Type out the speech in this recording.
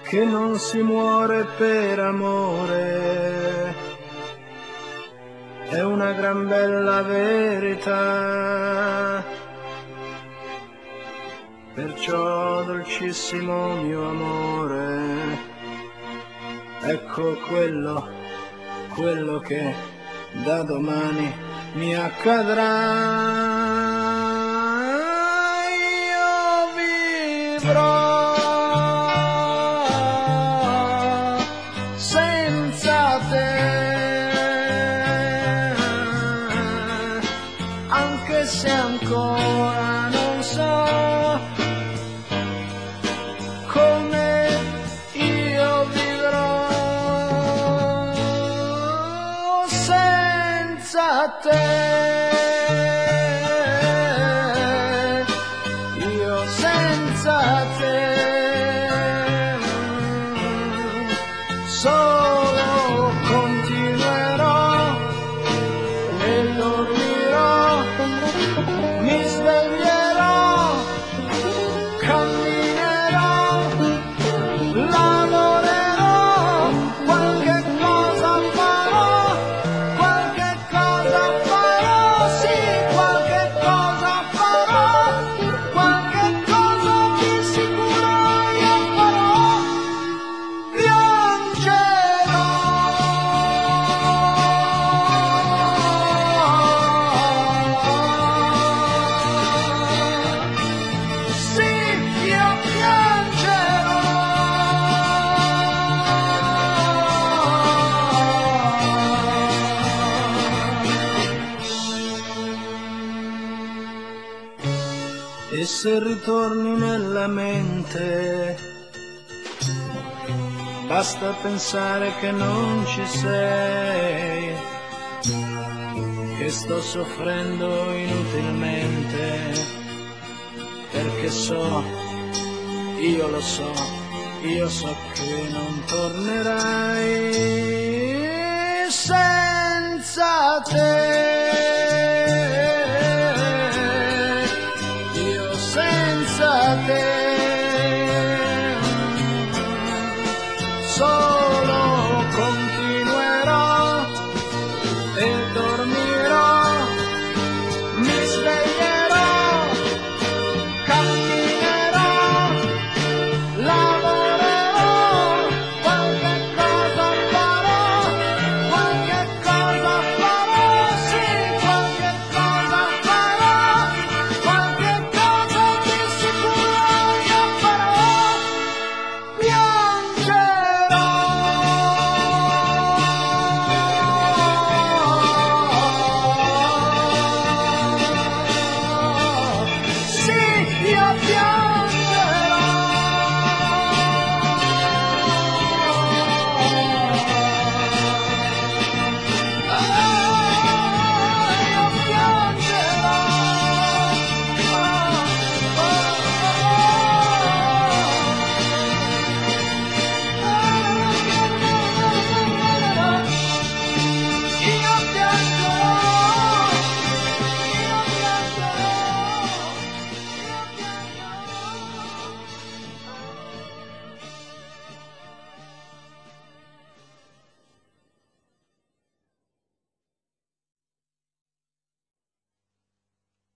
che non si muore per amore, è una gran bella verità. Perciò, dolcissimo mio amore, ecco quello che da domani mi accadrà. Io vivrò senza te, anche se ancora non so come io vivrò senza te. Io senza te solo continuerò e dormirò, mi sveglierò, camminerò, lavorerò, qualche cosa farò, sì, qualche cosa farò, qualche cosa di sicuro io farò, piangerò. Sì, io piangerò. E se ritorni nella mente, basta pensare che non ci sei, che sto soffrendo inutilmente, perché io lo so, io so che non tornerai senza te.